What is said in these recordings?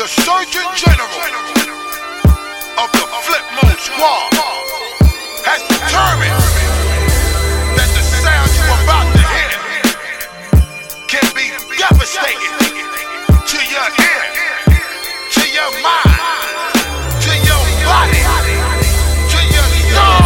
The Surgeon General of the Flip Mode Squad has determined that the sound you're about to hear can be devastating to your ear, to your mind, to your body, to your soul.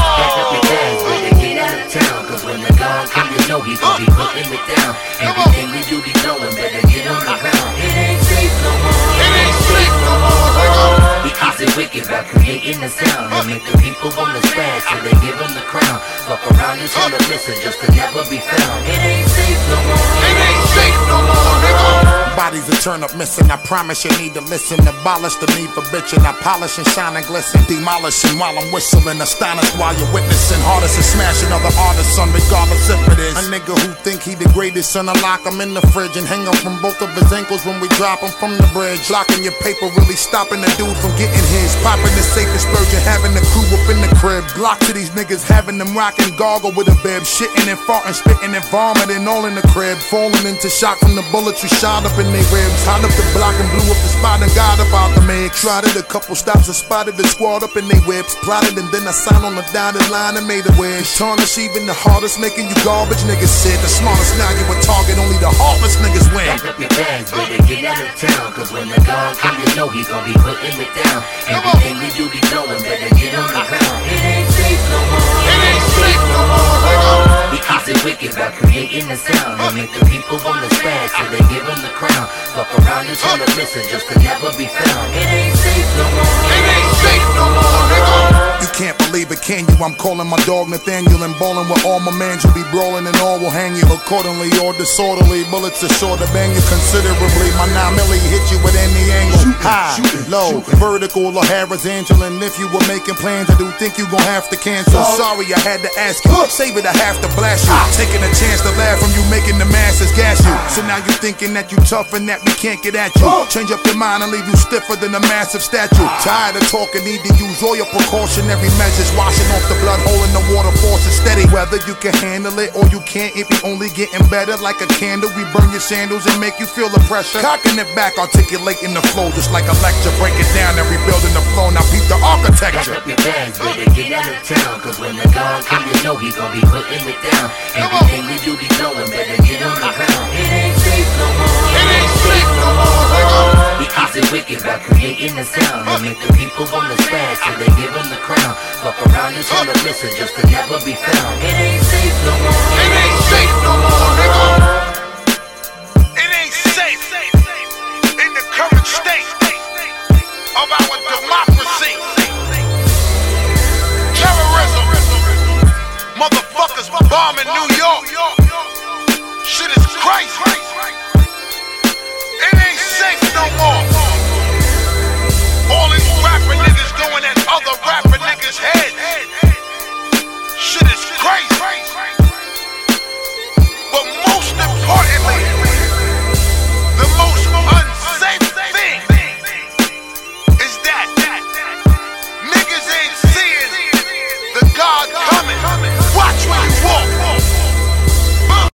Get out of town, cause when the God come, you know he gon' be putting it down. Everything we do be blowing, better get on the ground. It ain't safe no more. It ain't safe no more, nigga. He keeps it wicked by creating the sound and make the people wanna spaz till they give him the crown. Fuck around and try to listen just to never be found. It ain't safe no more. It ain't safe no more, nigga. Bodies that turn up missing, I promise you need to listen. Abolish the need for bitching, I polish and shine and glisten. Demolishing while I'm whistling, astonished while you're witnessing. Hardest is smashing other artists, son, regardless if it is a nigga who think he the greatest, son. I lock him in the fridge and hang him from both of his ankles when we drop him from the bridge. Blocking your paper, really stopping the dude from getting his. Popping the safest splurging, having the crew up in the crib. Glock to these niggas, having them rocking goggle with a bib. Shitting and farting, spitting and vomiting all in the crib. Falling into shock from the bullets we shot up in they ribs. Hot up the block and blew up the spot and got up out the mix. Tried it a couple stops and spotted the squad up in they whips. Plotted and then I signed on the dotted line and made a wish. Tarnish even the hardest, making you garbage niggas sit. The smartest now you a target, only the hardest niggas win. Pack up your bags, baby, get out of town, cause when the God come, you know he gon' be putting it down. Everything we do be blowing, better get on the ground. It ain't safe no more. It ain't safe no more, nigga. He keeps it wicked by creating the sound and make the people wanna spaz till they give him the crown. Fuck around and try to listen just to never be found. It ain't safe no more. It ain't safe no more, nigga. You can't believe it, can you? I'm calling my dog Nathaniel and ballin' with all my mans. You'll be brawling and all will hang you accordingly or disorderly. Bullets are sure to bang you considerably. My 9 milli hit you at any angle. High, low, vertical or horizontal. And if you were making plans, I do think you gon' have to cancel. Sorry, I had to ask you. Save it, I have to blast you. Taking a chance to laugh from you, making the masses gas you. So now you thinking that you tough and that we can't get at you. Change up your mind and leave you stiffer than a massive statue. Tired of talking, need to use all your precautionary measures. Washing off the blood hole in the water, force is steady. Whether you can handle it or you can't, if you only getting better like a candle. We burn your sandals and make you feel the pressure. Cocking it back, articulating the flow just like a lecture. Break it down and rebuilding the flow. Now peep the architecture. Pack up your bags, baby, get out of town, cause when the God come, you know he gon' be putting it down. Everything we do be blowing, better get on the ground. It ain't safe no more. It ain't safe no more, nigga. He keeps it wicked by creating the sound and make the people wanna spaz till they give him the crown. Fuck around and try to listen just to never be found. It ain't safe no more. It ain't safe no more, nigga. It ain't safe in the current state of our democracy. Terrorism, motherfuckers bombing New York. Shit is crazy.